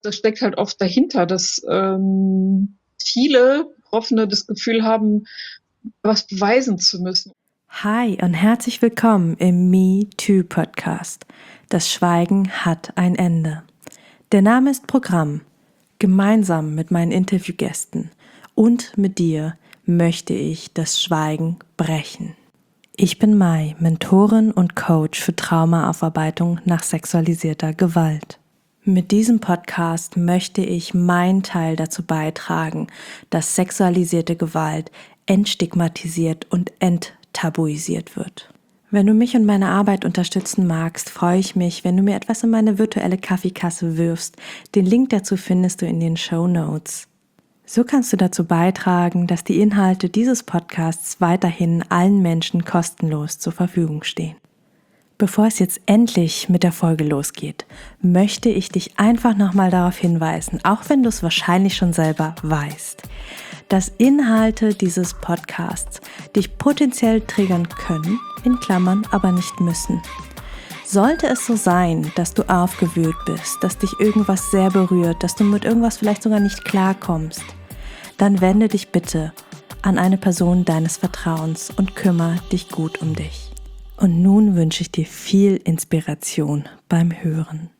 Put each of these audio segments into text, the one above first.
das steckt halt oft dahinter, dass viele Betroffene das Gefühl haben, was beweisen zu müssen. Hi und herzlich willkommen im Me Too Podcast. Das Schweigen hat ein Ende. Der Name ist Programm. Gemeinsam mit meinen Interviewgästen und mit dir möchte ich das Schweigen brechen. Ich bin Mai, Mentorin und Coach für Traumaaufarbeitung nach sexualisierter Gewalt. Mit diesem Podcast möchte ich meinen Teil dazu beitragen, dass sexualisierte Gewalt entstigmatisiert und enttabuisiert wird. Wenn du mich und meine Arbeit unterstützen magst, freue ich mich, wenn du mir etwas in meine virtuelle Kaffeekasse wirfst. Den Link dazu findest du in den Shownotes. So kannst du dazu beitragen, dass die Inhalte dieses Podcasts weiterhin allen Menschen kostenlos zur Verfügung stehen. Bevor es jetzt endlich mit der Folge losgeht, möchte ich dich einfach nochmal darauf hinweisen, auch wenn du es wahrscheinlich schon selber weißt, dass Inhalte dieses Podcasts dich potenziell triggern können, in Klammern aber nicht müssen. Sollte es so sein, dass du aufgewühlt bist, dass dich irgendwas sehr berührt, dass du mit irgendwas vielleicht sogar nicht klarkommst, dann wende dich bitte an eine Person deines Vertrauens und kümmere dich gut um dich. Und nun wünsche ich dir viel Inspiration beim Hören.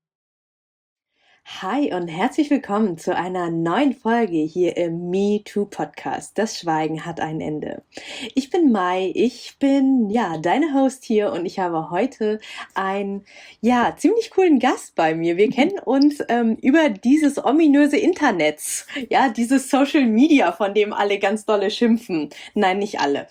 Hi und herzlich willkommen zu einer neuen Folge hier im Me Too Podcast. Das Schweigen hat ein Ende. Ich bin Mai, ich bin deine Host hier und ich habe heute einen ziemlich coolen Gast bei mir. Wir kennen uns über dieses ominöse Internet, dieses Social Media, von dem alle ganz dolle schimpfen. Nein, nicht alle.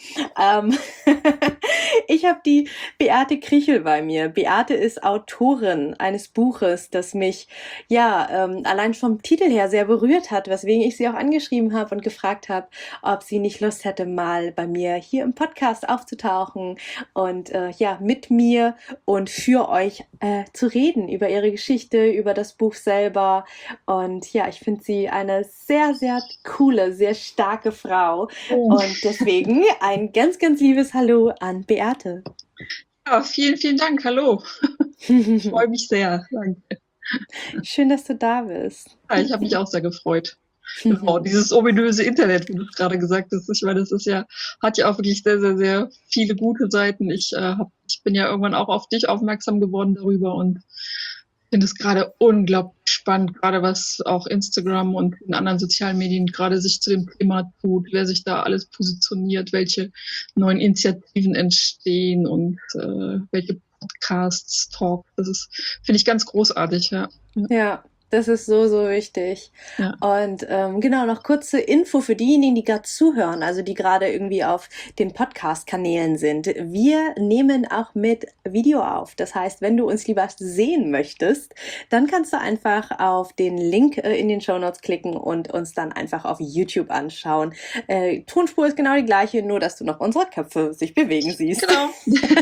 Ich habe die Beate Krichel bei mir. Beate ist Autorin eines Buches, das mich allein vom Titel her sehr berührt hat, weswegen ich sie auch angeschrieben habe und gefragt habe, ob sie nicht Lust hätte, mal bei mir hier im Podcast aufzutauchen und mit mir und für euch zu reden über ihre Geschichte, über das Buch selber. Und ich finde sie eine sehr, sehr coole, sehr starke Frau. Und deswegen ein ganz, ganz liebes Hallo an Beate. Ja, vielen, vielen Dank. Hallo. Ich freue mich sehr. Danke. Schön, dass du da bist. Ja, ich habe mich auch sehr gefreut. Genau, dieses ominöse Internet, wie du gerade gesagt hast. Ich meine, das hat ja auch wirklich sehr, sehr, sehr viele gute Seiten. Ich bin ja irgendwann auch auf dich aufmerksam geworden darüber und finde es gerade unglaublich spannend, gerade was auch Instagram und in anderen sozialen Medien gerade sich zu dem Thema tut, wer sich da alles positioniert, welche neuen Initiativen entstehen und welche Podcasts, Talk. Finde ich ganz großartig, ja. Ja, das ist so, so wichtig. Ja. Und noch kurze Info für diejenigen, die gerade zuhören, also die gerade irgendwie auf den Podcast-Kanälen sind. Wir nehmen auch mit Video auf. Das heißt, wenn du uns lieber sehen möchtest, dann kannst du einfach auf den Link in den Shownotes klicken und uns dann einfach auf YouTube anschauen. Tonspur ist genau die gleiche, nur dass du noch unsere Köpfe sich bewegen siehst. Genau.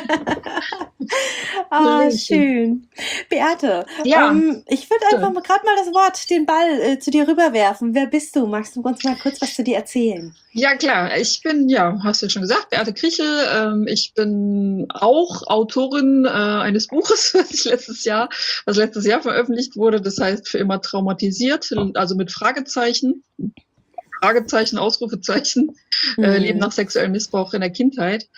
Schön. Beate, ja, ich würde einfach gerade mal das Wort, den Ball zu dir rüberwerfen. Wer bist du? Magst du uns mal kurz was zu dir erzählen? Ja, klar. Ich bin, hast du ja schon gesagt, Beate Krichel. Ich bin auch Autorin eines Buches, was letztes Jahr veröffentlicht wurde. Das heißt, für immer traumatisiert, also mit Fragezeichen, Ausrufezeichen, Leben nach sexuellem Missbrauch in der Kindheit.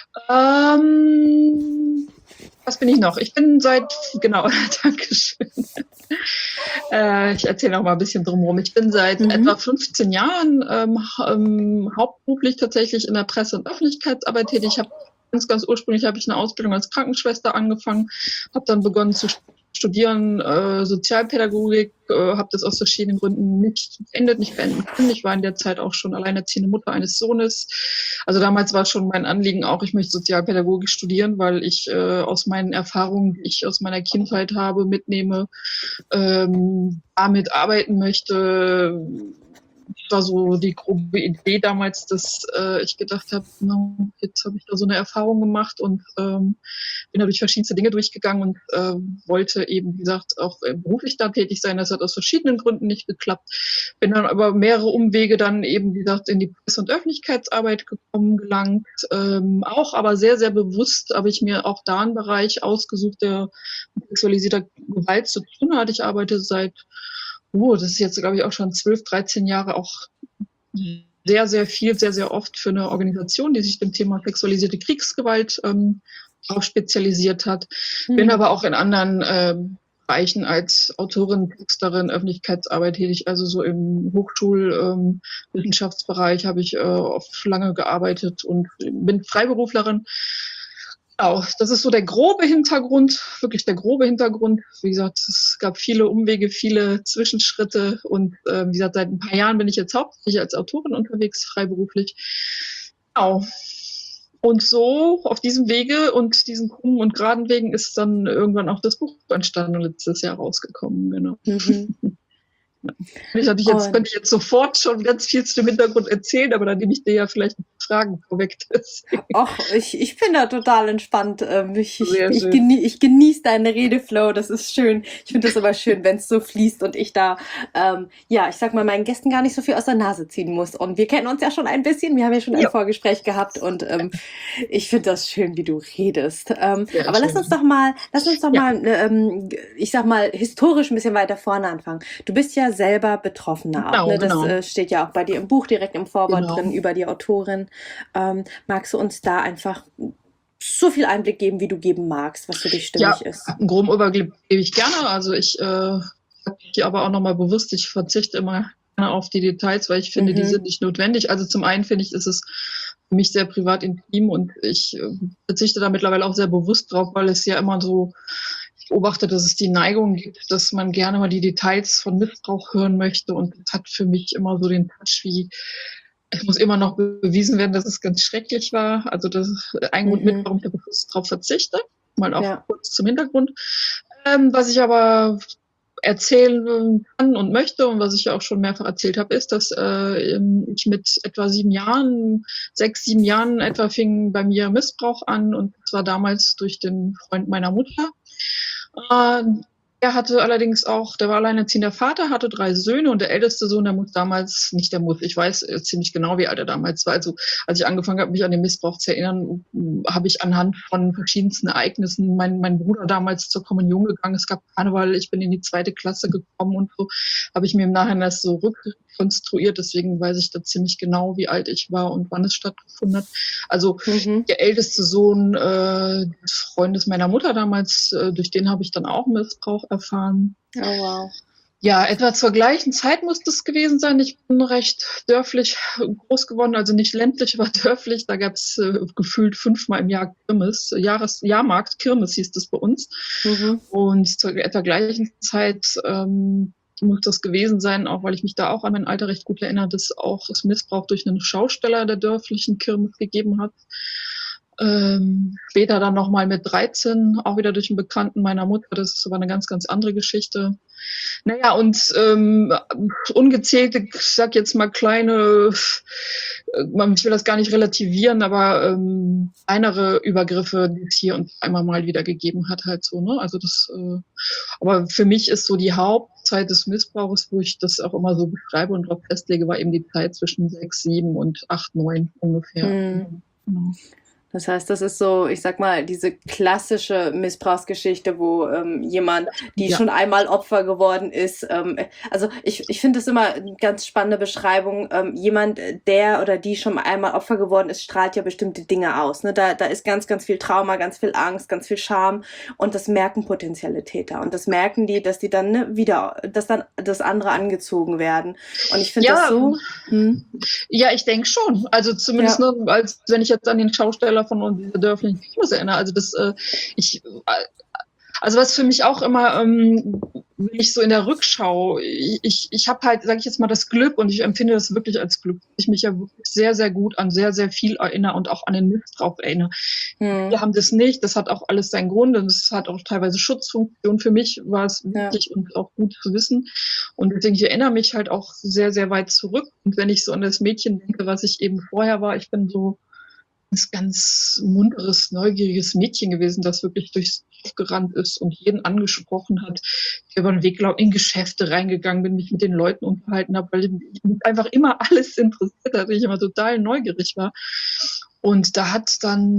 Was bin ich noch? Ich bin Dankeschön. Ich erzähle noch mal ein bisschen drumherum. Ich bin seit etwa 15 Jahren hauptberuflich tatsächlich in der Presse- und Öffentlichkeitsarbeit tätig. Ganz ursprünglich habe ich eine Ausbildung als Krankenschwester angefangen, habe dann begonnen zu studieren Sozialpädagogik, habe das aus verschiedenen Gründen nicht beenden können. Ich war in der Zeit auch schon alleinerziehende Mutter eines Sohnes. Also damals war schon mein Anliegen auch, ich möchte Sozialpädagogik studieren, weil ich aus meinen Erfahrungen, die ich aus meiner Kindheit habe, mitnehme, damit arbeiten möchte. Das war so die grobe Idee damals, dass ich gedacht habe, jetzt habe ich da so eine Erfahrung gemacht und bin da durch verschiedenste Dinge durchgegangen und wollte eben, wie gesagt, auch beruflich da tätig sein. Das hat aus verschiedenen Gründen nicht geklappt. Bin dann aber mehrere Umwege dann eben, wie gesagt, in die Presse- und Öffentlichkeitsarbeit gelangt. Auch aber sehr, sehr bewusst habe ich mir auch da einen Bereich ausgesucht, der mit sexualisierter Gewalt zu tun hat. Ich arbeite seit Das ist jetzt, glaube ich, auch schon 12, 13 Jahre auch sehr, sehr viel, sehr, sehr oft für eine Organisation, die sich dem Thema sexualisierte Kriegsgewalt auch spezialisiert hat. Bin aber auch in anderen Bereichen als Autorin, Texterin, Öffentlichkeitsarbeit tätig. Also so im Hochschulwissenschaftsbereich habe ich oft lange gearbeitet und bin Freiberuflerin. Genau, das ist so der grobe Hintergrund, wirklich der grobe Hintergrund. Wie gesagt, es gab viele Umwege, viele Zwischenschritte und wie gesagt, seit ein paar Jahren bin ich jetzt hauptsächlich als Autorin unterwegs, freiberuflich. Genau. Und so auf diesem Wege und diesen krummen und geraden Wegen ist dann irgendwann auch das Buch entstanden und letztes Jahr rausgekommen, genau. Könnte ich jetzt sofort schon ganz viel zu dem Hintergrund erzählen, aber dann nehme ich dir ja vielleicht Fragen vorweg. Ach, ich bin da total entspannt. Ich genieße deinen Redeflow, das ist schön. Ich finde das aber schön, wenn es so fließt und ich da, ich sag mal, meinen Gästen gar nicht so viel aus der Nase ziehen muss. Und wir kennen uns ja schon ein bisschen, wir haben ja schon ein Vorgespräch gehabt und ich finde das schön, wie du redest. Aber lass uns doch mal, ich sag mal, historisch ein bisschen weiter vorne anfangen. Du bist ja selber Betroffener auch, ne? Das steht ja auch bei dir im Buch direkt im Vorwort drin über die Autorin. Magst du uns da einfach so viel Einblick geben, wie du geben magst, was für dich stimmig ist? Einen groben Überblick gebe ich gerne. Also ich sage dir aber auch nochmal bewusst, ich verzichte immer auf die Details, weil ich finde, die sind nicht notwendig. Also zum einen finde ich, ist es für mich sehr privat intim und ich verzichte da mittlerweile auch sehr bewusst drauf, weil es ja immer so, ich beobachte, dass es die Neigung gibt, dass man gerne mal die Details von Missbrauch hören möchte und das hat für mich immer so den Touch wie, es muss immer noch bewiesen werden, dass es ganz schrecklich war. Also das ist ein Grund mit, warum ich da bewusst drauf verzichte. Mal auch kurz zum Hintergrund. Was ich aber erzählen kann und möchte und was ich ja auch schon mehrfach erzählt habe, ist, dass ich mit etwa 6, 7 Jahren etwa fing bei mir Missbrauch an und zwar damals durch den Freund meiner Mutter. Er hatte allerdings auch, der war alleinerziehender Vater, hatte 3 Söhne und der älteste Sohn, der muss damals, nicht der muss, ich weiß ziemlich genau, wie alt er damals war. Also als ich angefangen habe, mich an den Missbrauch zu erinnern, habe ich anhand von verschiedensten Ereignissen mein Bruder damals zur Kommunion gegangen. Es gab Karneval, ich bin in die 2. Klasse gekommen und so habe ich mir im Nachhinein das so rückkonstruiert. Deswegen weiß ich da ziemlich genau, wie alt ich war und wann es stattgefunden hat. Also der älteste Sohn des Freundes meiner Mutter damals, durch den habe ich dann auch Missbrauch erfahren. Oh, wow. Ja, etwa zur gleichen Zeit muss das gewesen sein. Ich bin recht dörflich groß geworden, also nicht ländlich, aber dörflich. Da gab es gefühlt 5-mal im Jahr Kirmes, Jahrmarkt, Kirmes hieß das bei uns. Und zur etwa gleichen Zeit muss das gewesen sein, auch weil ich mich da auch an mein Alter recht gut erinnere, dass auch es Missbrauch durch einen Schausteller der dörflichen Kirmes gegeben hat. Später dann nochmal mit 13, auch wieder durch einen Bekannten meiner Mutter. Das war eine ganz, ganz andere Geschichte. Naja, und ungezählte, ich sag jetzt mal kleine, ich will das gar nicht relativieren, aber kleinere Übergriffe, die es hier und einmal mal wieder gegeben hat, halt so, ne? Also das, aber für mich ist so die Hauptzeit des Missbrauchs, wo ich das auch immer so beschreibe und darauf festlege, war eben die Zeit zwischen 6, 7 und 8, 9 ungefähr. Genau. Das heißt, das ist so, ich sag mal, diese klassische Missbrauchsgeschichte, wo jemand, die schon einmal Opfer geworden ist, also ich finde das immer eine ganz spannende Beschreibung. Jemand, der oder die schon einmal Opfer geworden ist, strahlt ja bestimmte Dinge aus. Ne? Da ist ganz, ganz viel Trauma, ganz viel Angst, ganz viel Scham und das merken potenzielle Täter. Und das merken die, dass die dann dass dann das andere angezogen werden. Und ich finde das so... Ja, ich denke schon. Also zumindest nur, als wenn ich jetzt an den Schausteller von uns dieser dörflichen Kirmes erinnere. Also das, also was für mich auch immer, wenn ich so in der Rückschau, ich habe halt, sage ich jetzt mal, das Glück und ich empfinde das wirklich als Glück, dass ich mich ja wirklich sehr, sehr gut an sehr, sehr viel erinnere und auch an den Missbrauch erinnere. Wir haben das nicht, das hat auch alles seinen Grund und es hat auch teilweise Schutzfunktion. Für mich war es wichtig und auch gut zu wissen und deswegen, ich erinnere mich halt auch sehr, sehr weit zurück und wenn ich so an das Mädchen denke, was ich eben vorher war, ich bin so ganz munteres, neugieriges Mädchen gewesen, das wirklich durchs Dorf gerannt ist und jeden angesprochen hat. Ich über den Weg in Geschäfte reingegangen bin, mich mit den Leuten unterhalten habe, weil mich einfach immer alles interessiert hat, ich immer total neugierig war. Und da hat dann mit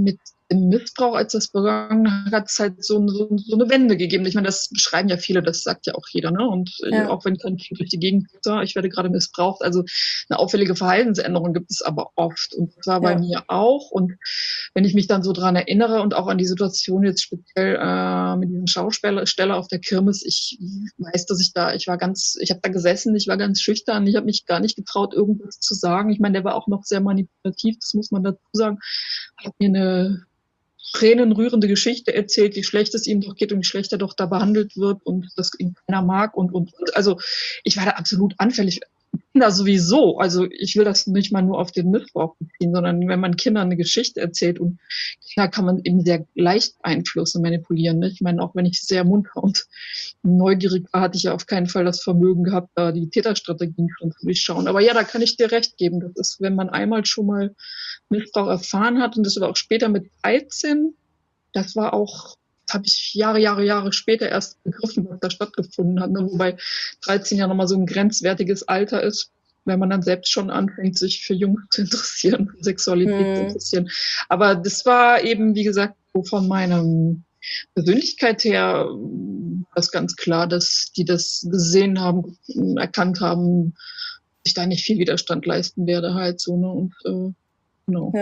im Missbrauch, als das begangen hat, es halt so eine Wende gegeben. Ich meine, das beschreiben ja viele, das sagt ja auch jeder, ne? Und auch wenn kein Kind durch die Gegend geht, ich werde gerade missbraucht, also eine auffällige Verhaltensänderung gibt es aber oft. Und das war bei mir auch. Und wenn ich mich dann so dran erinnere und auch an die Situation jetzt speziell mit diesem Schausteller auf der Kirmes, ich weiß, ich habe da gesessen, ich war ganz schüchtern, ich habe mich gar nicht getraut, irgendwas zu sagen. Ich meine, der war auch noch sehr manipulativ, das muss man dazu sagen, hat mir eine tränenrührende Geschichte erzählt, wie schlecht es ihm doch geht und wie schlecht er doch da behandelt wird und das ihn keiner mag und. Also ich war da absolut anfällig. Kinder sowieso. Also ich will das nicht mal nur auf den Missbrauch beziehen, sondern wenn man Kindern eine Geschichte erzählt und Kinder kann man eben sehr leicht beeinflussen und manipulieren. Ne? Ich meine, auch wenn ich sehr munter und neugierig war, hatte ich ja auf keinen Fall das Vermögen gehabt, da die Täterstrategien schon zu durchschauen. Aber ja, da kann ich dir recht geben. Das ist, wenn man einmal schon mal Missbrauch erfahren hat und das war auch später mit 13, das war auch, habe ich Jahre später erst begriffen, was da stattgefunden hat. Ne? Wobei 13 ja nochmal so ein grenzwertiges Alter ist, wenn man dann selbst schon anfängt, sich für Jungs zu interessieren, für Sexualität zu interessieren. Aber das war eben, wie gesagt, so von meiner Persönlichkeit her das ganz klar, dass die das gesehen haben, erkannt haben, ich da nicht viel Widerstand leisten werde halt so. Ne? Und genau.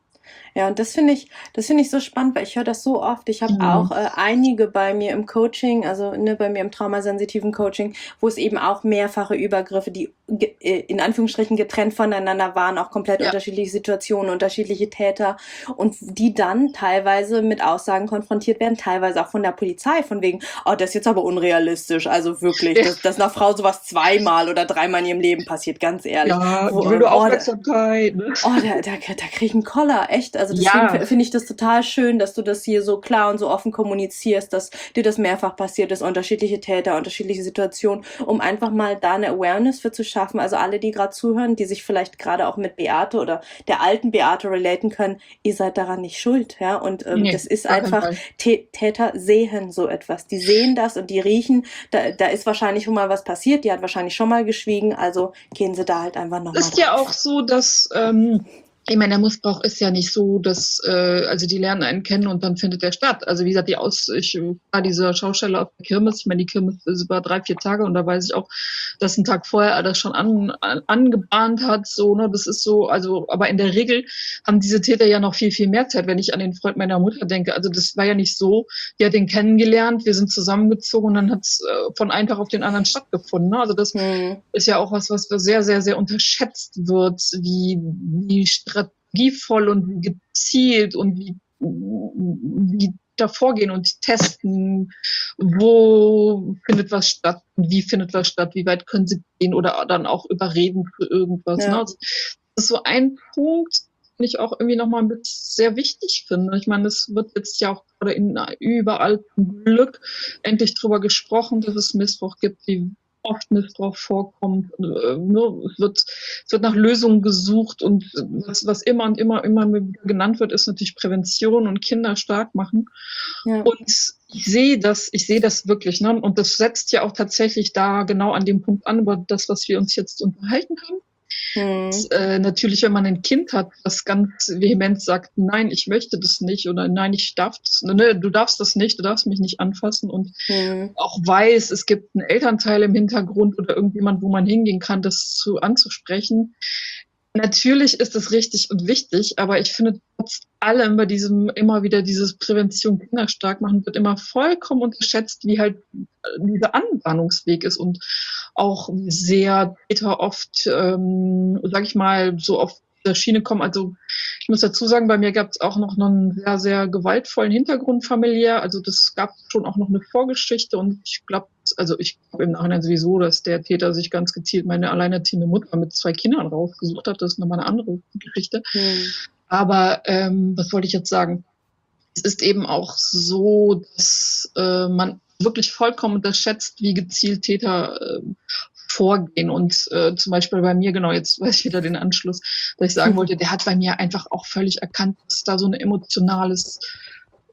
Ja, und das finde ich so spannend, weil ich höre das so oft. Ich habe auch einige bei mir im Coaching, also bei mir im traumasensitiven Coaching, wo es eben auch mehrfache Übergriffe, die in Anführungsstrichen getrennt voneinander waren, auch komplett unterschiedliche Situationen, unterschiedliche Täter und die dann teilweise mit Aussagen konfrontiert werden, teilweise auch von der Polizei, von wegen, oh, das ist jetzt aber unrealistisch, also wirklich, dass einer Frau sowas 2-mal oder 3-mal in ihrem Leben passiert, ganz ehrlich. Ja, die will nur Aufmerksamkeit. Ne? Da krieg ich einen Koller, echt. Also deswegen finde ich das total schön, dass du das hier so klar und so offen kommunizierst, dass dir das mehrfach passiert ist, unterschiedliche Täter, unterschiedliche Situationen, um einfach mal da eine Awareness für zu schaffen. Also alle, die gerade zuhören, die sich vielleicht gerade auch mit Beate oder der alten Beate relaten können, ihr seid daran nicht schuld, ja. Und das ist einfach, Täter sehen so etwas. Die sehen das und die riechen, da ist wahrscheinlich schon mal was passiert, die hat wahrscheinlich schon mal geschwiegen, also gehen sie da halt einfach nochmal. Es ist ja auch so, dass ich meine, der Missbrauch ist ja nicht so, dass also die lernen einen kennen und dann findet der statt. Also wie gesagt, dieser Schausteller auf der Kirmes, ich meine, die Kirmes ist über 3-4 Tage und da weiß ich auch, dass ein Tag vorher er das schon angebahnt hat, so, ne, das ist so, also, aber in der Regel haben diese Täter ja noch viel, viel mehr Zeit, wenn ich an den Freund meiner Mutter denke. Also das war ja nicht so, die hat den kennengelernt, wir sind zusammengezogen und dann hat es von einem Tag auf den anderen stattgefunden. Ne? Also das ist ja auch was sehr, sehr, sehr unterschätzt wird, wie strategievoll und wie gezielt und wie da vorgehen und testen, wo findet was statt, wie findet was statt, wie weit können sie gehen oder dann auch überreden für irgendwas. Ja. Ne? Also das ist so ein Punkt, den ich auch irgendwie nochmal sehr wichtig finde. Ich meine, es wird jetzt ja auch gerade überall zum Glück endlich drüber gesprochen, dass es Missbrauch gibt, wie oft Missbrauch vorkommt. Es wird nach Lösungen gesucht und was immer und immer genannt wird, ist natürlich Prävention und Kinder stark machen. Ja. Und ich sehe das wirklich, ne? Und das setzt ja auch tatsächlich da genau an dem Punkt an, über das, was wir uns jetzt unterhalten haben. Und, natürlich, wenn man ein Kind hat, das ganz vehement sagt, nein, ich möchte das nicht oder nein, ich darf das, ne, du darfst das nicht, du darfst mich nicht anfassen und auch weiß, es gibt einen Elternteil im Hintergrund oder irgendjemand, wo man hingehen kann, das anzusprechen. Natürlich ist es richtig und wichtig, aber ich finde trotz allem bei diesem immer wieder dieses Prävention Kinder stark machen wird immer vollkommen unterschätzt, wie halt dieser Anbahnungsweg ist und auch wie sehr Täter oft, sag ich mal, so auf der Schiene kommen. Also ich muss dazu sagen, bei mir gab es auch noch einen sehr, sehr gewaltvollen Hintergrund familiär. Also das gab schon auch noch eine Vorgeschichte und ich glaube im Nachhinein sowieso, dass der Täter sich ganz gezielt meine alleinerziehende Mutter mit 2 Kindern rausgesucht hat. Das ist nochmal eine andere Geschichte. Aber was wollte ich jetzt sagen? Es ist eben auch so, dass man wirklich vollkommen unterschätzt, wie gezielt Täter vorgehen. Und zum Beispiel bei mir, genau, jetzt weiß ich wieder den Anschluss, dass ich sagen wollte, der hat bei mir einfach auch völlig erkannt, dass da so ein emotionales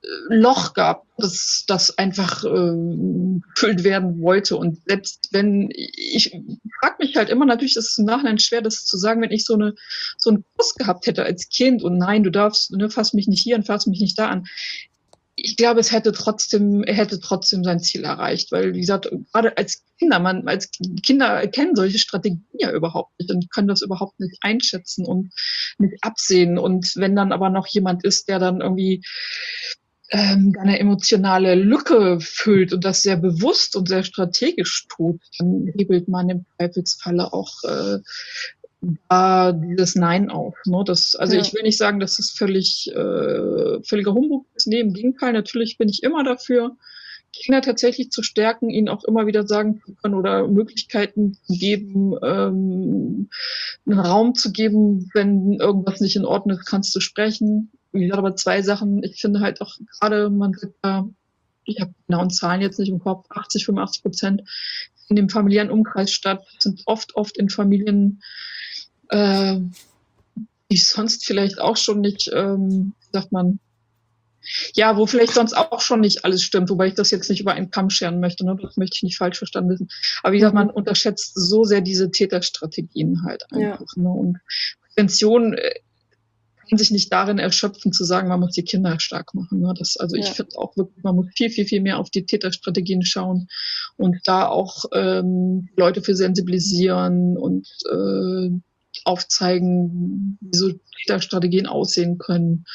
Loch gab, das einfach gefüllt werden wollte. Und selbst wenn, ich frage mich halt immer, natürlich ist es im Nachhinein schwer, das zu sagen, wenn ich so einen Kuss gehabt hätte als Kind und nein, du darfst, ne, fass mich nicht hier und fass mich nicht da an. Ich glaube, er hätte trotzdem sein Ziel erreicht, weil, wie gesagt, gerade als Kinder erkennen solche Strategien ja überhaupt nicht und können das überhaupt nicht einschätzen und nicht absehen. Und wenn dann aber noch jemand ist, der dann irgendwie eine emotionale Lücke füllt und das sehr bewusst und sehr strategisch tut, dann hebelt man im Zweifelsfalle auch da dieses Nein auf. Ne? Ich will nicht sagen, dass es völliger Humbug ist. Nee, im Gegenteil, natürlich bin ich immer dafür, Kinder tatsächlich zu stärken, ihnen auch immer wieder sagen zu können oder Möglichkeiten zu geben, einen Raum zu geben, wenn irgendwas nicht in Ordnung ist, kannst du sprechen. Wie gesagt, aber 2 Sachen. Ich finde halt auch gerade, ich habe genauen Zahlen jetzt nicht im Kopf, 85% in dem familiären Umkreis statt, sind oft in Familien, die sonst vielleicht auch schon nicht, sagt man, ja, wo vielleicht sonst auch schon nicht alles stimmt, wobei ich das jetzt nicht über einen Kamm scheren möchte, ne? Das möchte ich nicht falsch verstanden wissen. Aber wie gesagt, man unterschätzt so sehr diese Täterstrategien halt einfach. Ne? Und Prävention kann sich nicht darin erschöpfen, zu sagen, man muss die Kinder stark machen. Ne? Ich finde auch wirklich, man muss viel mehr auf die Täterstrategien schauen und da auch Leute für sensibilisieren und aufzeigen, wie so Täterstrategien aussehen können.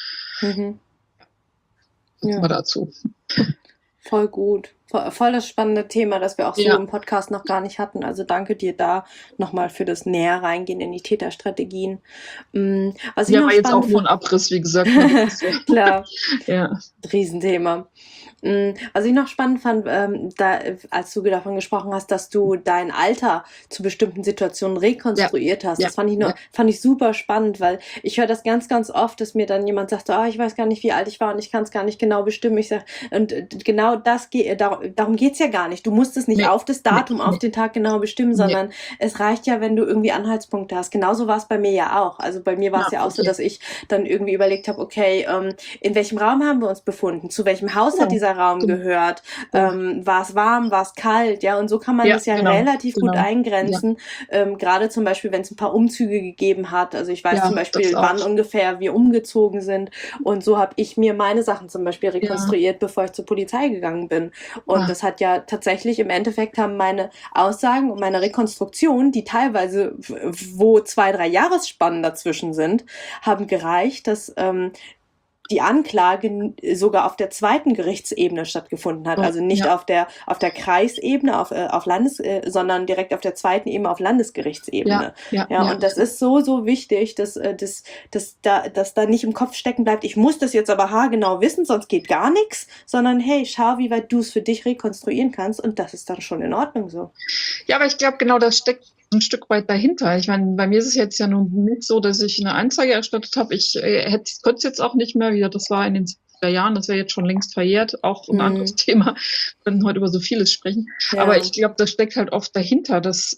Mal dazu. Voll gut. Voll das spannende Thema, das wir auch so im Podcast noch gar nicht hatten. Also danke dir da nochmal für das näher reingehen in die Täterstrategien. Was ich noch war jetzt auch nur ein Abriss, wie gesagt. Klar. Riesenthema. Was ich noch spannend fand, als du davon gesprochen hast, dass du dein Alter zu bestimmten Situationen rekonstruiert hast. Das fand ich super spannend, weil ich höre das ganz, ganz oft, dass mir dann jemand sagt, ich weiß gar nicht, wie alt ich war und ich kann es gar nicht genau bestimmen. Ich sage, und genau darum geht's ja gar nicht. Du musst es nicht auf das Datum, auf den Tag genau bestimmen, sondern es reicht ja, wenn du irgendwie Anhaltspunkte hast. Genauso war es bei mir ja auch. Also bei mir war es ja auch so, dass ich dann irgendwie überlegt habe, okay, in welchem Raum haben wir uns befunden? Zu welchem Haus hat dieser Raum gehört? War es warm? War es kalt? Ja, und so kann man das relativ gut eingrenzen. Gerade zum Beispiel, wenn es ein paar Umzüge gegeben hat. Also ich weiß zum Beispiel, wann ungefähr wir umgezogen sind. Und so habe ich mir meine Sachen zum Beispiel rekonstruiert, bevor ich zur Polizei gegangen bin. Und das hat ja tatsächlich, im Endeffekt haben meine Aussagen und meine Rekonstruktion, die teilweise, wo 2-3 Jahresspannen dazwischen sind, haben gereicht, dass die Anklage sogar auf der 2. Gerichtsebene stattgefunden hat. Also nicht auf der Kreisebene, auf sondern direkt auf der 2. Ebene, auf Landesgerichtsebene. Und das ist so wichtig, dass da nicht im Kopf stecken bleibt, ich muss das jetzt aber haargenau wissen, sonst geht gar nichts, sondern hey, schau, wie weit du es für dich rekonstruieren kannst und das ist dann schon in Ordnung so. Ja, aber ich glaube, genau das steckt ein Stück weit dahinter. Ich meine, bei mir ist es jetzt ja nun nicht so, dass ich eine Anzeige erstattet habe. Ich könnte es jetzt auch nicht mehr wieder. Das war in den 70er Jahren, das wäre jetzt schon längst verjährt. Auch ein anderes Thema. Wir können heute über so vieles sprechen. Ja. Aber ich glaube, das steckt halt oft dahinter, dass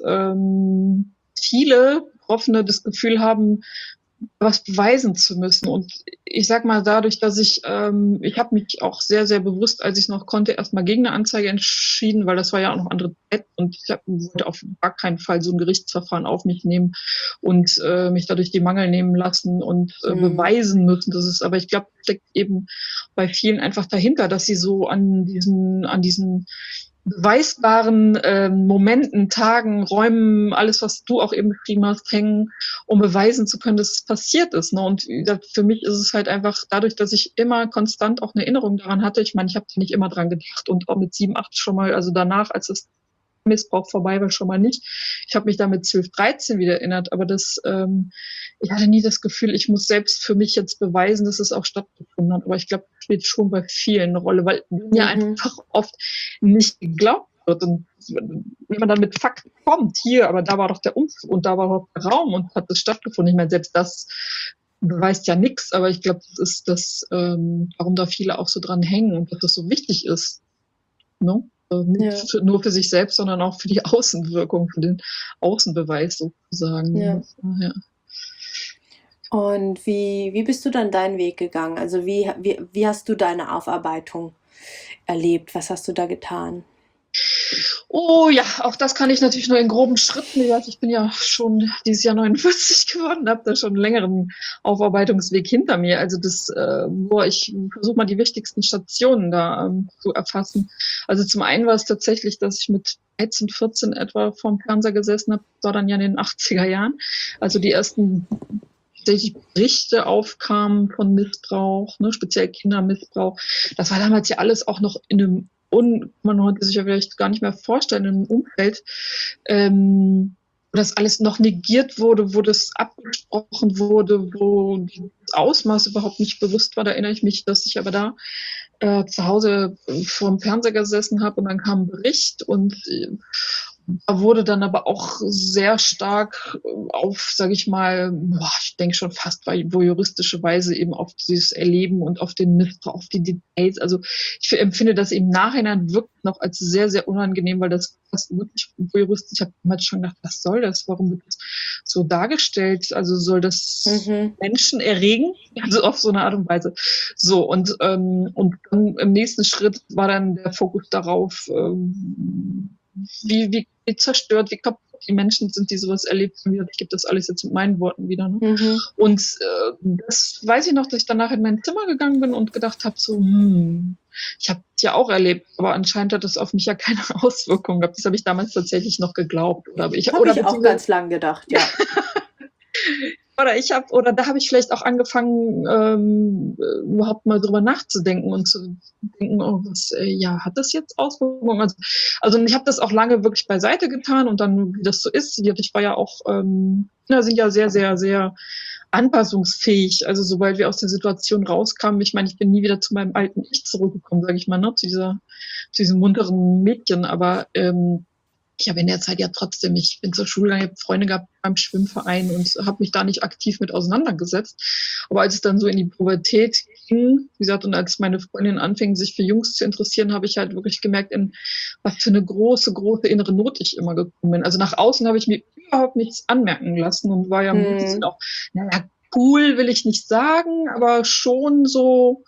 viele Betroffene das Gefühl haben, was beweisen zu müssen. Und ich sag mal, dadurch, dass ich habe mich auch sehr, sehr bewusst, als ich es noch konnte, erstmal gegen eine Anzeige entschieden, weil das war ja auch noch andere Zeit und ich wollte auf gar keinen Fall so ein Gerichtsverfahren auf mich nehmen und mich dadurch die Mangel nehmen lassen und beweisen müssen. Aber ich glaube, steckt eben bei vielen einfach dahinter, dass sie so an diesen beweisbaren Momenten, Tagen, Räumen, alles, was du auch eben beschrieben hast, hängen, um beweisen zu können, dass es passiert ist. Ne? Und für mich ist es halt einfach dadurch, dass ich immer konstant auch eine Erinnerung daran hatte. Ich meine, ich habe da nicht immer dran gedacht und auch mit 7, 8 schon mal, also danach, als das Missbrauch vorbei war, schon mal nicht. Ich habe mich da mit 12, 13 wieder erinnert, aber ich hatte nie das Gefühl, ich muss selbst für mich jetzt beweisen, dass es auch stattgefunden hat. Aber ich glaube, das spielt schon bei vielen eine Rolle, weil mir einfach oft nicht geglaubt wird. Und wenn man dann mit Fakten kommt, hier, aber da war doch der Umzug und da war doch der Raum und hat es stattgefunden. Ich meine, selbst das beweist ja nichts, aber ich glaube, das ist das, warum da viele auch so dran hängen und dass das so wichtig ist. Ne? Nicht nur für sich selbst, sondern auch für die Außenwirkung, für den Außenbeweis sozusagen. Ja. Und wie bist du dann deinen Weg gegangen? Also wie hast du deine Aufarbeitung erlebt? Was hast du da getan? Oh ja, auch das kann ich natürlich nur in groben Schritten. Wie gesagt, ich bin ja schon dieses Jahr 49 geworden, habe da schon einen längeren Aufarbeitungsweg hinter mir. Also ich versuche mal die wichtigsten Stationen da zu erfassen. Also zum einen war es tatsächlich, dass ich mit 13, 14 etwa vorm Fernseher gesessen habe. Das war dann ja in den 80er Jahren. Also die ersten tatsächlich Berichte aufkamen von Missbrauch, ne, speziell Kindermissbrauch. Das war damals ja alles auch noch in einem man heute sich ja vielleicht gar nicht mehr vorstellen, in einem Umfeld, wo das alles noch negiert wurde, wo das abgesprochen wurde, wo das Ausmaß überhaupt nicht bewusst war. Da erinnere ich mich, dass ich aber da zu Hause vorm Fernseher gesessen habe und dann kam ein Bericht und da wurde dann aber auch sehr stark auf, sage ich mal, ich denke schon fast voyeuristische Weise eben auf dieses Erleben und auf den Missbrauch, auf die Details. Also ich empfinde das im Nachhinein wirklich noch als sehr, sehr unangenehm, weil das fast wirklich voyeuristisch. Ich habe damals schon gedacht, was soll das? Warum wird das so dargestellt? Also soll das Menschen erregen? Also auf so eine Art und Weise. So, und dann im nächsten Schritt war dann der Fokus darauf, wie zerstört, wie kaputt die Menschen sind, die sowas erlebt haben. Ich gebe das alles jetzt mit meinen Worten wieder. Ne? Und das weiß ich noch, dass ich danach in mein Zimmer gegangen bin und gedacht habe, so, ich habe es ja auch erlebt, aber anscheinend hat das auf mich ja keine Auswirkungen gehabt. Das habe ich damals tatsächlich noch geglaubt. Habe ich auch ganz lang gedacht, ja. Da habe ich vielleicht auch angefangen, überhaupt mal drüber nachzudenken und zu denken, hat das jetzt Auswirkungen? Also ich habe das auch lange wirklich beiseite getan und dann, wie das so ist, ich war ja auch, Kinder sind ja sehr, sehr, sehr anpassungsfähig. Also sobald wir aus der Situation rauskamen, ich meine, ich bin nie wieder zu meinem alten Ich zurückgekommen, sage ich mal, ne, zu diesem munteren Mädchen, aber ich habe in der Zeit ja trotzdem, ich bin zur Schule gegangen, ich habe Freunde gehabt beim Schwimmverein und habe mich da nicht aktiv mit auseinandergesetzt. Aber als es dann so in die Pubertät ging, wie gesagt, und als meine Freundin anfing, sich für Jungs zu interessieren, habe ich halt wirklich gemerkt, in was für eine große, große innere Not ich immer gekommen bin. Also nach außen habe ich mir überhaupt nichts anmerken lassen und war ja ein bisschen auch, cool will ich nicht sagen, aber schon so,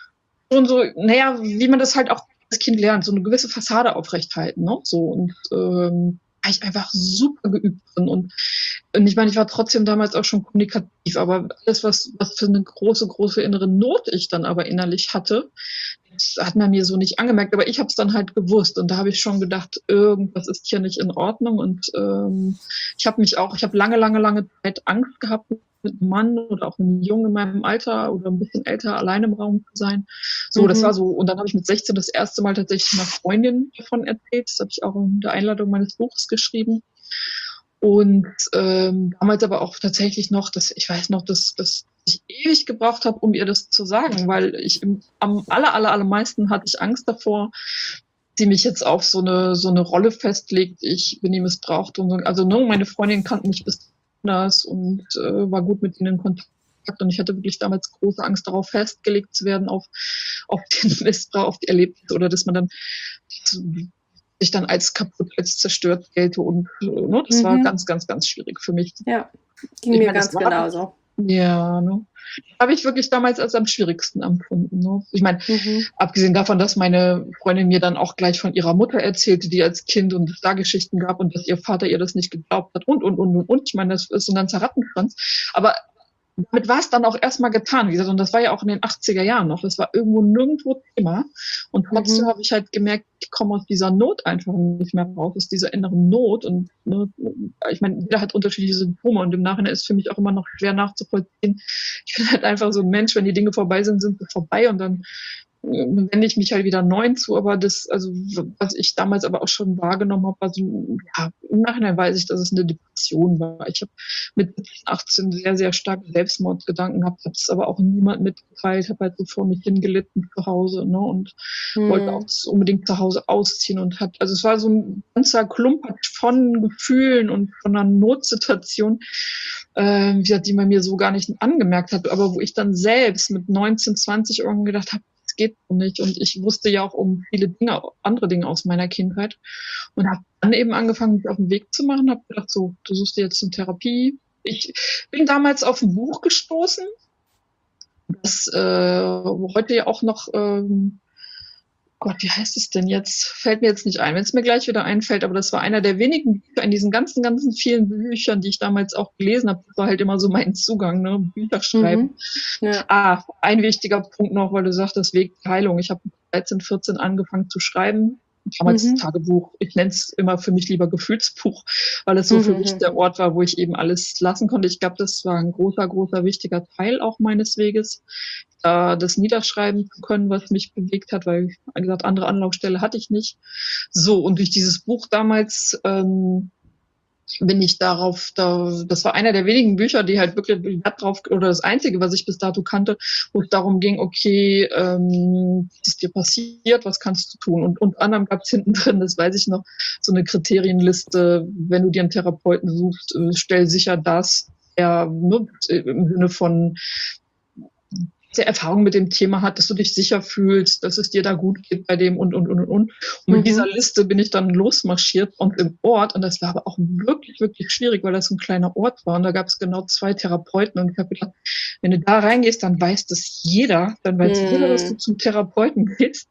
wie man das halt auch das Kind lernt, so eine gewisse Fassade aufrechthalten, ne? So und war ich einfach super geübt drin und ich meine, ich war trotzdem damals auch schon kommunikativ, aber alles, was für eine große, große innere Not ich dann aber innerlich hatte, das hat man mir so nicht angemerkt, aber ich habe es dann halt gewusst und da habe ich schon gedacht, irgendwas ist hier nicht in Ordnung und ich habe lange, lange, lange Zeit Angst gehabt, mit einem Mann oder auch einem Jungen in meinem Alter oder ein bisschen älter alleine im Raum zu sein. So, das war so. Und dann habe ich mit 16 das erste Mal tatsächlich einer Freundin davon erzählt. Das habe ich auch in der Einladung meines Buches geschrieben. Und damals aber auch tatsächlich noch, dass ich ewig gebraucht habe, um ihr das zu sagen, weil ich am allermeisten hatte ich Angst davor, sie mich jetzt auf so eine Rolle festlegt. Ich bin die missbraucht und so. Also meine Freundin kannten mich bis das und war gut mit ihnen in Kontakt und ich hatte wirklich damals große Angst darauf festgelegt zu werden auf den Missbrauch, auf die Erlebnisse oder dass man dann sich dann als kaputt, als zerstört gelte und das war ganz, ganz, ganz schwierig für mich. Ja, ging mir ganz genauso. Ja, ne? Habe ich wirklich damals als am schwierigsten empfunden. Ne? Ich meine, abgesehen davon, dass meine Freundin mir dann auch gleich von ihrer Mutter erzählte, die als Kind und es da Geschichten gab und dass ihr Vater ihr das nicht geglaubt hat und. Ich meine, das ist so ein ganzer Rattenschwanz. Aber damit war es dann auch erstmal getan, wie gesagt, und das war ja auch in den 80er Jahren noch. Das war irgendwo nirgendwo Thema. Und trotzdem habe ich halt gemerkt, ich komme aus dieser Not einfach nicht mehr raus, aus dieser inneren Not. Und ich meine, jeder hat unterschiedliche Symptome und im Nachhinein ist für mich auch immer noch schwer nachzuvollziehen. Ich bin halt einfach so ein Mensch, wenn die Dinge vorbei sind, sind sie vorbei und dann wende ich mich halt wieder neuen zu, aber was ich damals aber auch schon wahrgenommen habe, war so, im Nachhinein weiß ich, dass es eine Depression war. Ich habe mit 18 sehr, sehr starke Selbstmordgedanken gehabt, habe es aber auch niemand mitgeteilt, habe halt so vor mich hingelitten zu Hause, ne, und wollte auch unbedingt zu Hause ausziehen also es war so ein ganzer Klumpatsch von Gefühlen und von einer Notsituation, die man mir so gar nicht angemerkt hat, aber wo ich dann selbst mit 19, 20 irgendwann gedacht habe, das geht so nicht. Und ich wusste ja auch um viele Dinge, andere Dinge aus meiner Kindheit und habe dann eben angefangen, mich auf den Weg zu machen, habe gedacht, so, du suchst dir jetzt eine Therapie, Ich bin damals auf ein Buch gestoßen, das heute ja auch noch, Gott, wie heißt es denn jetzt? Fällt mir jetzt nicht ein, wenn es mir gleich wieder einfällt, aber das war einer der wenigen Bücher in diesen ganzen vielen Büchern, die ich damals auch gelesen habe. Das war halt immer so mein Zugang, ne? Bücher schreiben. Ja. Ein wichtiger Punkt noch, weil du sagtest, Weg der Heilung. Ich habe 13, 14 angefangen zu schreiben. Damals Tagebuch. Ich nenne es immer für mich lieber Gefühlsbuch, weil es so für mich der Ort war, wo ich eben alles lassen konnte. Ich glaube, das war ein großer, wichtiger Teil auch meines Weges, das niederschreiben zu können, was mich bewegt hat, weil, wie gesagt, andere Anlaufstelle hatte ich nicht. So, und durch dieses Buch damals bin ich darauf, das war einer der wenigen Bücher, die halt wirklich Wert drauf, oder das einzige, was ich bis dato kannte, wo es darum ging, okay, was ist dir passiert, was kannst du tun? Und unter anderem gab es hinten drin, das weiß ich noch, so eine Kriterienliste, wenn du dir einen Therapeuten suchst, stell sicher, dass er im Sinne von der Erfahrung mit dem Thema hat, dass du dich sicher fühlst, dass es dir da gut geht bei dem und. Und mit dieser Liste bin ich dann losmarschiert und im Ort, und das war aber auch wirklich, wirklich schwierig, weil das ein kleiner Ort war und da gab es genau 2 Therapeuten und ich habe gedacht, wenn du da reingehst, dann weiß das jeder, dann weiß jeder, dass du zum Therapeuten gehst.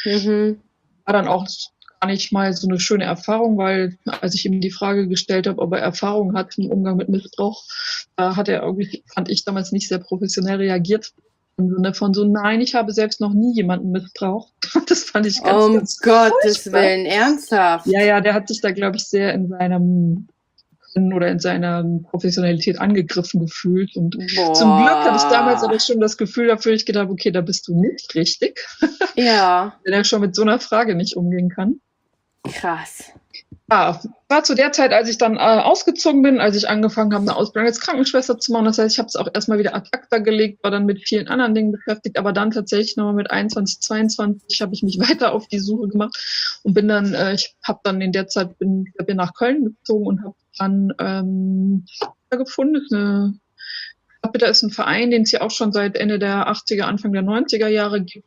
War dann auch gar nicht mal so eine schöne Erfahrung, weil als ich ihm die Frage gestellt habe, ob er Erfahrung hat im Umgang mit Missbrauch, hat er irgendwie, fand ich damals nicht sehr professionell reagiert. Im Sinne von so, nein, ich habe selbst noch nie jemanden missbraucht. Das fand ich ganz Gottes Willen, ernsthaft? Ja, der hat sich da, glaube ich, sehr in seinem oder in seiner Professionalität angegriffen gefühlt. Und zum Glück hatte ich damals aber schon das Gefühl dafür, ich gedacht, okay, da bist du nicht richtig. Ja. Wenn er schon mit so einer Frage nicht umgehen kann. Krass. Ja, war zu der Zeit, als ich dann ausgezogen bin, als ich angefangen habe, eine Ausbildung als Krankenschwester zu machen. Das heißt, ich habe es auch erstmal wieder ad acta gelegt, war dann mit vielen anderen Dingen beschäftigt, aber dann tatsächlich nochmal mit 21, 22 habe ich mich weiter auf die Suche gemacht und bin dann, ich habe dann in der Zeit, bin nach Köln gezogen und habe dann gefunden. Capita ist ein Verein, den es ja auch schon seit Ende der 80er, Anfang der 90er Jahre gibt.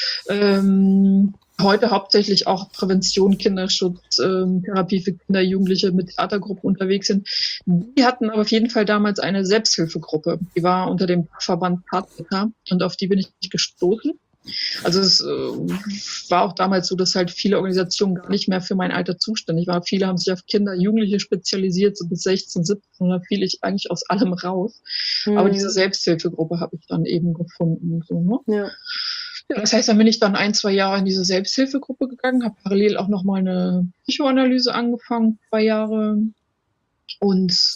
Heute hauptsächlich auch Prävention, Kinderschutz, Therapie für Kinder, Jugendliche mit Theatergruppen unterwegs sind. Die hatten aber auf jeden Fall damals eine Selbsthilfegruppe. Die war unter dem Verband Pathika und auf die bin ich gestoßen. Also es war auch damals so, dass halt viele Organisationen gar nicht mehr für mein Alter zuständig waren. Viele haben sich auf Kinder, Jugendliche spezialisiert, so bis 16, 17, und da fiel ich eigentlich aus allem raus. Aber diese Selbsthilfegruppe habe ich dann eben gefunden. So, ne? Ja, das heißt, dann bin ich dann 1, 2 Jahre in diese Selbsthilfegruppe gegangen, habe parallel auch nochmal eine Psychoanalyse angefangen, 2 Jahre. Und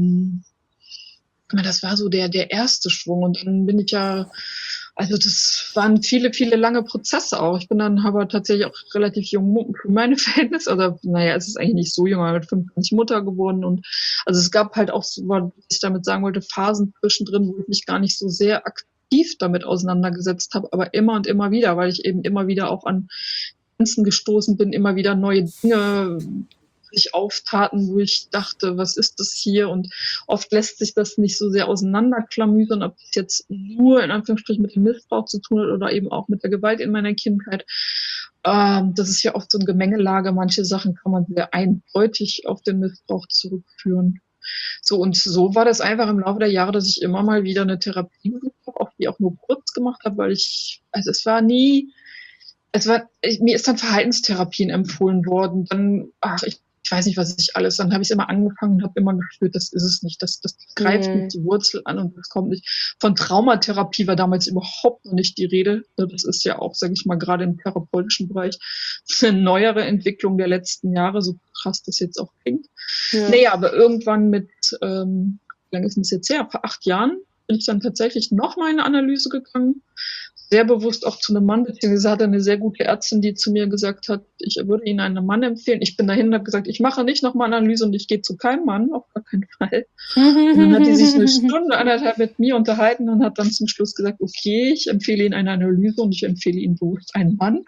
das war so der erste Schwung. Und dann bin ich also das waren viele, viele lange Prozesse auch. Ich bin dann aber tatsächlich auch relativ jung für meine Verhältnisse. Also es ist eigentlich nicht so jung, aber mit 25 Mutter geworden. Und also es gab halt auch, so, was ich damit sagen wollte, Phasen zwischendrin, wo ich mich gar nicht so sehr aktiv damit auseinandergesetzt habe, aber immer und immer wieder, weil ich eben immer wieder auch an Grenzen gestoßen bin, immer wieder neue Dinge sich auftaten, wo ich dachte, was ist das hier? Und oft lässt sich das nicht so sehr auseinanderklamüsern, ob das jetzt nur in Anführungsstrichen mit dem Missbrauch zu tun hat oder eben auch mit der Gewalt in meiner Kindheit. Das ist ja oft so eine Gemengelage. Manche Sachen kann man sehr eindeutig auf den Missbrauch zurückführen. So, und so war das einfach im Laufe der Jahre, dass ich immer mal wieder eine Therapie gesucht habe, auch die auch nur kurz gemacht habe, weil mir ist dann Verhaltenstherapien empfohlen worden. Dann, ich weiß nicht, was ich alles. Dann habe ich immer angefangen und habe immer gespürt, das ist es nicht. Das greift nicht die Wurzel an und das kommt nicht. Von Traumatherapie war damals überhaupt noch nicht die Rede. Das ist ja auch, sage ich mal, gerade im therapeutischen Bereich eine neuere Entwicklung der letzten Jahre, so krass das jetzt auch klingt. Ja. Naja, aber irgendwann mit, wie lange ist das jetzt her? Vor 8 Jahren bin ich dann tatsächlich nochmal in eine Analyse gegangen. Sehr bewusst auch zu einem Mann, beziehungsweise hatte eine sehr gute Ärztin, die zu mir gesagt hat, ich würde Ihnen einen Mann empfehlen. Ich bin dahin und habe gesagt, ich mache nicht nochmal Analyse und ich gehe zu keinem Mann, auf gar keinen Fall. Und dann hat die sich 1 Stunde, 1,5 mit mir unterhalten und hat dann zum Schluss gesagt, okay, ich empfehle Ihnen eine Analyse und ich empfehle Ihnen bewusst einen Mann.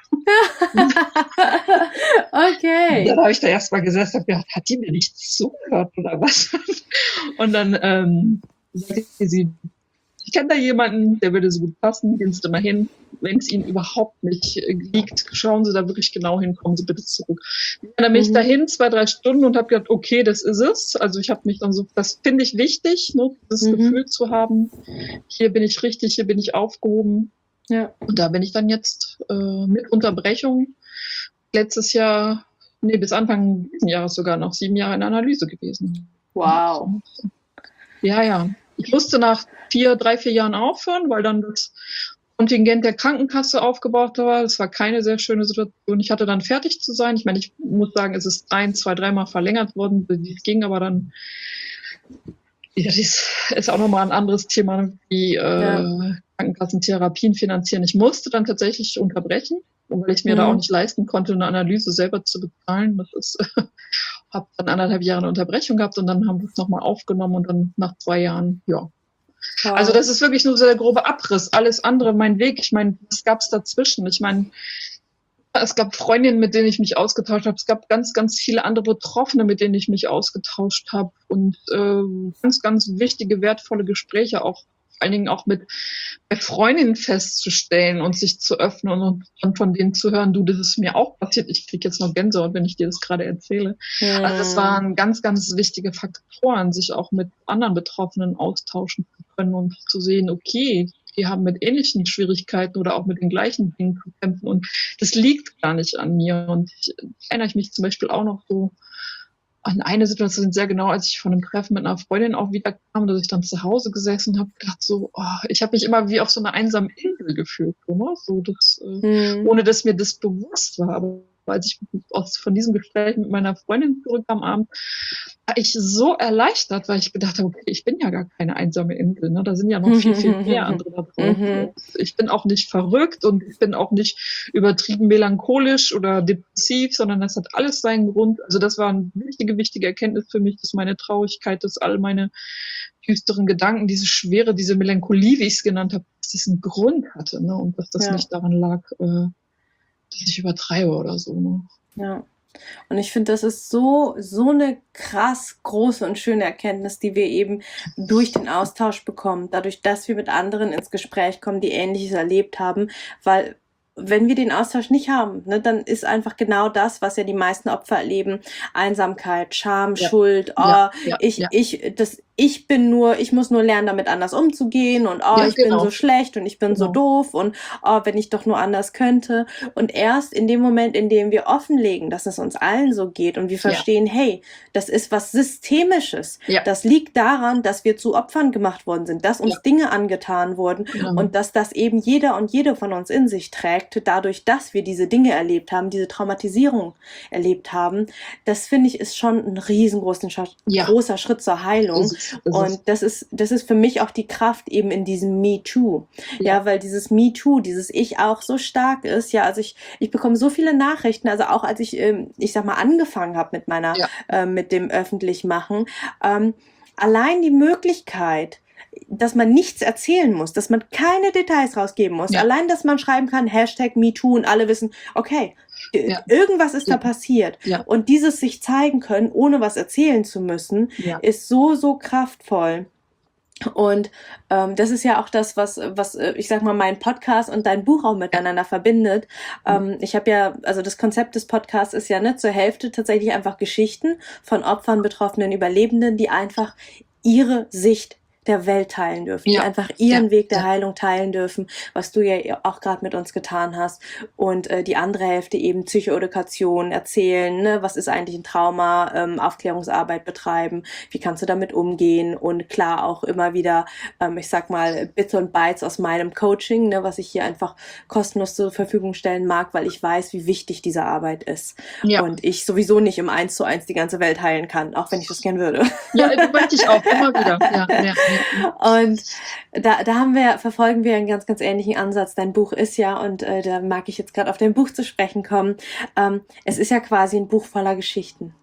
Okay. Und dann habe ich da erstmal gesessen und gedacht, hat die mir nicht zugehört oder was? Und dann sagte sie, ich kenne da jemanden, der würde so gut passen, gehen Sie da mal hin. Wenn es Ihnen überhaupt nicht liegt, schauen Sie da wirklich genau hin, kommen Sie bitte zurück. Ich bin nämlich dahin 2-3 Stunden und habe gedacht, okay, das ist es. Also ich habe mich dann so, das finde ich wichtig, ne, das Gefühl zu haben, hier bin ich richtig, hier bin ich aufgehoben. Ja. Und da bin ich dann jetzt mit Unterbrechung letztes Jahr, bis Anfang dieses Jahres sogar noch 7 Jahre in Analyse gewesen. Wow. Ja. Ich musste nach 3-4 Jahren aufhören, weil dann das Kontingent der Krankenkasse aufgebraucht war. Das war keine sehr schöne Situation. Ich hatte dann fertig zu sein. Ich meine, ich muss sagen, es ist 1, 2, 3 Mal verlängert worden. Es ging aber dann, das ist auch nochmal ein anderes Thema, wie Krankenkassentherapien finanzieren. Ich musste dann tatsächlich unterbrechen, weil ich mir da auch nicht leisten konnte, eine Analyse selber zu bezahlen. Das ist, habe dann 1,5 Jahre eine Unterbrechung gehabt und dann haben wir es nochmal aufgenommen und dann nach 2 Jahren, ja. Wow. Also das ist wirklich nur so der grobe Abriss. Alles andere, mein Weg, ich meine, was gab's dazwischen? Ich meine, es gab Freundinnen, mit denen ich mich ausgetauscht habe. Es gab ganz, ganz viele andere Betroffene, mit denen ich mich ausgetauscht habe. Und ganz, ganz wichtige, wertvolle Gespräche auch, vor allen Dingen auch mit Freundinnen festzustellen und sich zu öffnen und dann von denen zu hören, du, das ist mir auch passiert. Ich kriege jetzt noch Gänsehaut, wenn ich dir das gerade erzähle. Also das waren ganz, ganz wichtige Faktoren, sich auch mit anderen Betroffenen austauschen zu können und zu sehen, okay, die haben mit ähnlichen Schwierigkeiten oder auch mit den gleichen Dingen zu kämpfen und das liegt gar nicht an mir. Und ich erinnere mich zum Beispiel auch noch so an eine Situation sehr genau, als ich von einem Treffen mit einer Freundin auch wieder kam, dass ich dann zu Hause gesessen habe, gedacht so, ich habe mich immer wie auf so einer einsamen Insel gefühlt, so das, ohne dass mir das bewusst war. Aber als ich von diesem Gespräch mit meiner Freundin zurückkam am Abend, war ich so erleichtert, weil ich gedacht habe, okay, ich bin ja gar keine einsame Insel, ne? Da sind ja noch viel, viel mehr andere da draußen. Ich bin auch nicht verrückt und ich bin auch nicht übertrieben melancholisch oder depressiv, sondern das hat alles seinen Grund. Also das war eine wichtige Erkenntnis für mich, dass meine Traurigkeit, dass all meine düsteren Gedanken, diese Schwere, diese Melancholie, wie ich es genannt habe, dass das einen Grund hatte, ne? Und dass das nicht daran lag, dass ich übertreibe oder so. Ne? Ja. Und ich finde, das ist so eine krass große und schöne Erkenntnis, die wir eben durch den Austausch bekommen, dadurch, dass wir mit anderen ins Gespräch kommen, die Ähnliches erlebt haben, weil wenn wir den Austausch nicht haben, ne, dann ist einfach genau das, was ja die meisten Opfer erleben, Einsamkeit, Scham, Schuld, ich muss nur lernen, damit anders umzugehen und ich bin so schlecht und ich bin so doof und wenn ich doch nur anders könnte. Und erst in dem Moment, in dem wir offenlegen, dass es uns allen so geht und wir verstehen, hey, das ist was Systemisches. Ja. Das liegt daran, dass wir zu Opfern gemacht worden sind, dass uns Dinge angetan wurden und dass das eben jeder und jede von uns in sich trägt, dadurch, dass wir diese Dinge erlebt haben, diese Traumatisierung erlebt haben. Das finde ich ist schon ein riesengroßer großer Schritt zur Heilung. Und das ist für mich auch die Kraft eben in diesem Me Too. Ja, weil dieses Me Too, dieses Ich auch so stark ist. Ja, also ich bekomme so viele Nachrichten, also auch als ich sag mal, angefangen habe mit meiner, mit dem Öffentlichmachen, allein die Möglichkeit, dass man nichts erzählen muss, dass man keine Details rausgeben muss. Allein, dass man schreiben kann, #MeToo und alle wissen, okay, irgendwas ist da passiert. Ja. Und dieses sich zeigen können, ohne was erzählen zu müssen, ist so kraftvoll. Und das ist ja auch das, was ich sag mal, mein Podcast und dein Buch auch miteinander verbindet. Ich habe ja, also das Konzept des Podcasts ist ja zur Hälfte tatsächlich einfach Geschichten von Opfern, Betroffenen, Überlebenden, die einfach ihre Sicht der Welt teilen dürfen, die einfach ihren Weg der Heilung teilen dürfen, was du ja auch gerade mit uns getan hast. Und die andere Hälfte eben Psychoedukation erzählen, ne? Was ist eigentlich ein Trauma, Aufklärungsarbeit betreiben, wie kannst du damit umgehen und klar auch immer wieder, ich sag mal, Bits und Bytes aus meinem Coaching, ne? Was ich hier einfach kostenlos zur Verfügung stellen mag, weil ich weiß, wie wichtig diese Arbeit ist. Ja. Und ich sowieso nicht im 1:1 die ganze Welt heilen kann, auch wenn ich das gern würde. Ja, das möchte ich auch, immer wieder. Ja. Und da verfolgen wir einen ganz, ganz ähnlichen Ansatz. Dein Buch ist und da mag ich jetzt gerade auf dein Buch zu sprechen kommen. Es ist ja quasi ein Buch voller Geschichten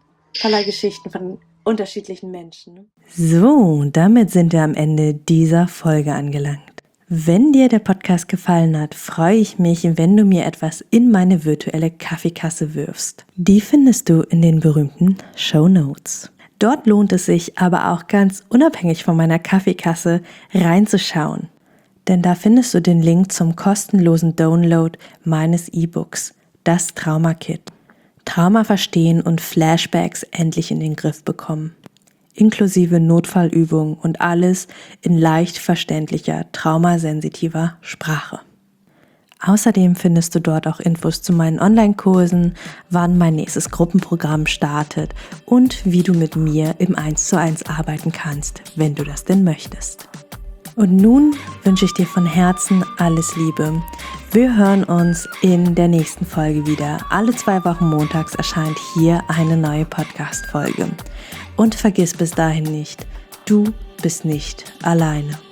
von unterschiedlichen Menschen. So, damit sind wir am Ende dieser Folge angelangt. Wenn dir der Podcast gefallen hat, freue ich mich, wenn du mir etwas in meine virtuelle Kaffeekasse wirfst. Die findest du in den berühmten Shownotes. Dort lohnt es sich aber auch ganz unabhängig von meiner Kaffeekasse reinzuschauen. Denn da findest du den Link zum kostenlosen Download meines E-Books, das Trauma-Kit. Trauma verstehen und Flashbacks endlich in den Griff bekommen. Inklusive Notfallübungen und alles in leicht verständlicher, traumasensitiver Sprache. Außerdem findest du dort auch Infos zu meinen Online-Kursen, wann mein nächstes Gruppenprogramm startet und wie du mit mir im 1:1 arbeiten kannst, wenn du das denn möchtest. Und nun wünsche ich dir von Herzen alles Liebe. Wir hören uns in der nächsten Folge wieder. Alle 2 Wochen montags erscheint hier eine neue Podcast-Folge. Und vergiss bis dahin nicht, du bist nicht alleine.